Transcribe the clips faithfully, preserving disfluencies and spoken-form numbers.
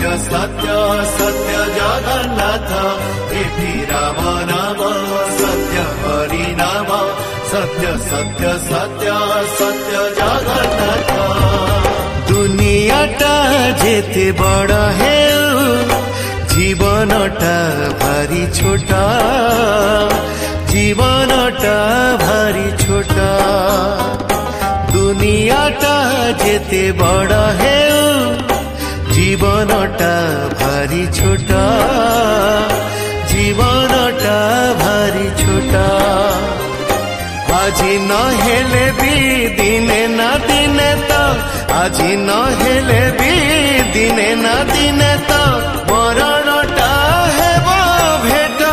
सत्य सत्य जगन्नाथ एठी राम नाम सत्य हरि नाम सत्य सत्य सत्य सत्य जगन्नाथ। दुनियाटा जेते बड़ है जीवनटा भारी छोटा जीवनटा भारी छोटा। दुनियाटा जेते बड़ है जीवनटा भारी छोटा जीवनटा भारी छोटा। আজি न हेले भी दिने ना दिने तो আজি न हेले भी दिने ना दिने तो मरणटा हेबो भेटा।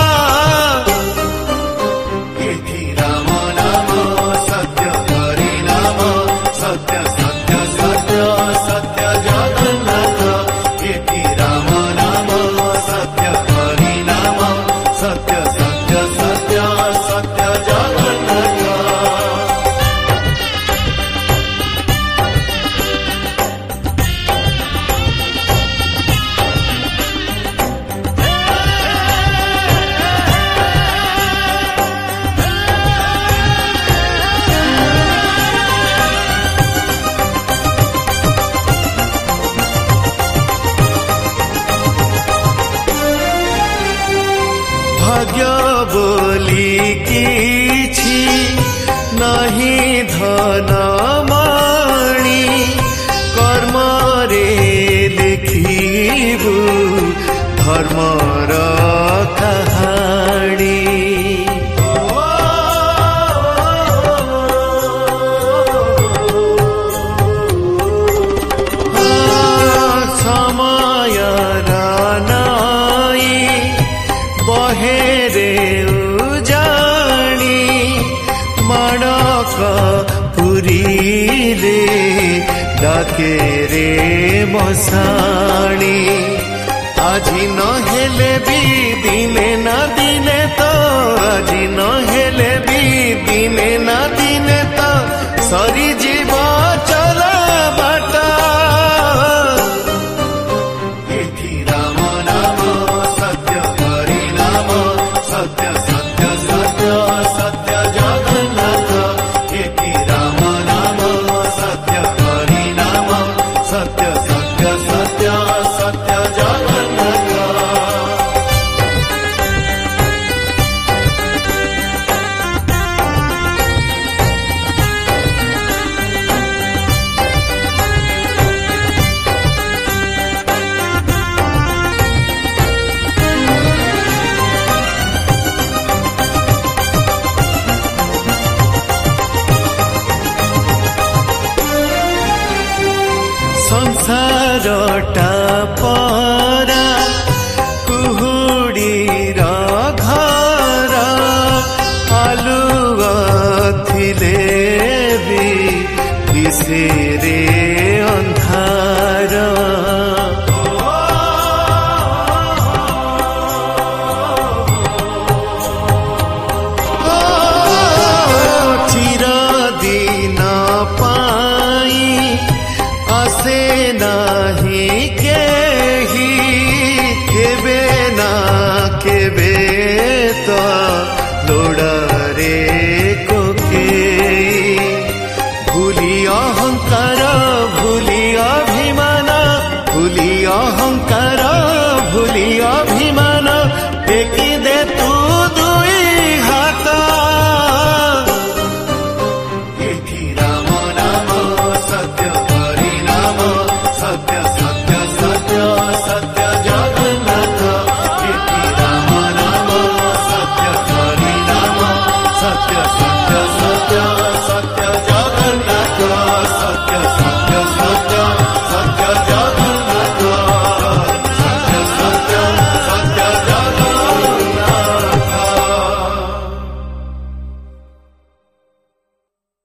एठी राम नाम सत्य हरि नाम सत्य सत्य सत्य सत्य जगन्नाथ एठी राम नाम सत्य हरि नाम सत्य सत्य सत्य सत्य जगन्नाथ। भाग्य बोली किछि नहीं धन मणि कर्म रे लिखिबु धर्मर कहानी। बहेरे उजाणी माणक पुरीले डाके रे मसाणी। আজি न हेले भी दिने ना दिने तो আজি न हेले भी दिने ना दिने तो सरी जीव चला बाटा। एठी राम नाम सत्य हरि नाम सत्य सत्य सत्य सत्य जगन्नाथ एठी राम नाम सत्य हरि नाम सत्य सत्य सत्य सत्य जगन्नाथ। संसारटा परा कुहुडीर घर आलुआ थिले भी दिसेरे अंधार। चिरदिन पाई आसे नहीं केही केबे ना केबे तो लोड़ारे कोके। भूली अहंकार भूली अभिमान भूली अहंकार